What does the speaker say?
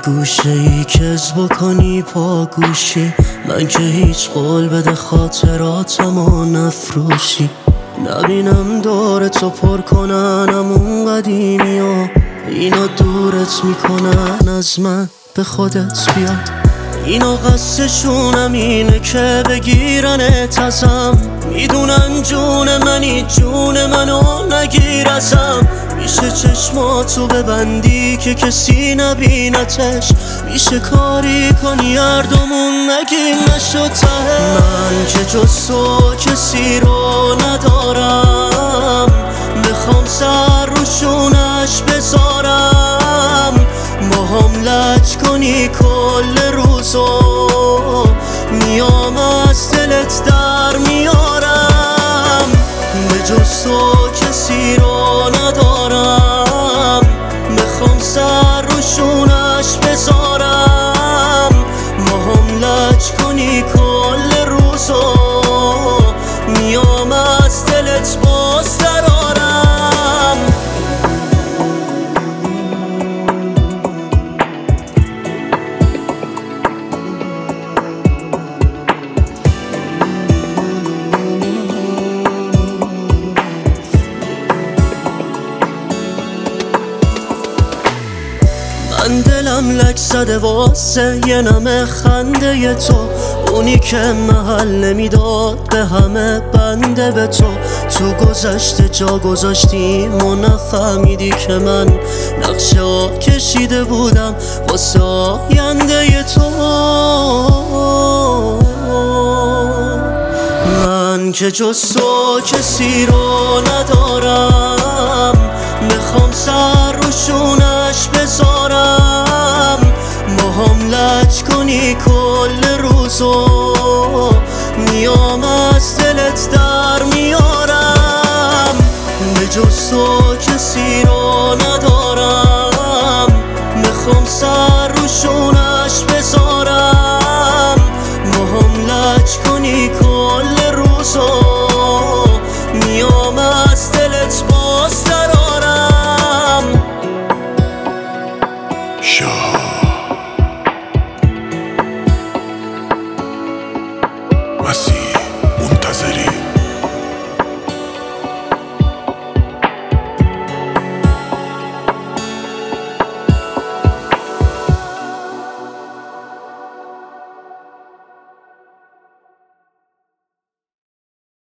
گوشه ای کز بکنی پا گوشی، من که هیچ قول بده خاطراتمو نفروشی. نبینم دور تو پر کنن همون قدیمی ها، اینا دورت میکنن از من، به خودت بیا. اینا قصدشونم اینه که بگیرنت ازم، میدونن جون منی جون منو نگیر ازم. میشه چشماتو ببندی که کسی نبینتش، میشه کاری کنی هر دومون نگیم نشد ته. من که جز تو کسی رو ندارم، میخوام سر روشونش بذارم. با هم لج کنی کل روزو، میام از دلت در میارم. به جز تو کسی رو ندارم، میخوام سر روشونش بذارم. ما هم لج کنی کل روزو، میام از دلت باز درارم. من دلم لک زده واسه یه نم خنده تو، اونی که محل نمیداد به همه بنده به تو. تو گذشته جا گذاشتیم و نفهمیدی که من نقشه ها کشیده بودم واسه آینده تو. من که جز تو کسی رو ندارم، میخوام سر روشونش بذارم. ما هم لج کنی کل روزو، میام از دلت در میارم. به جز تو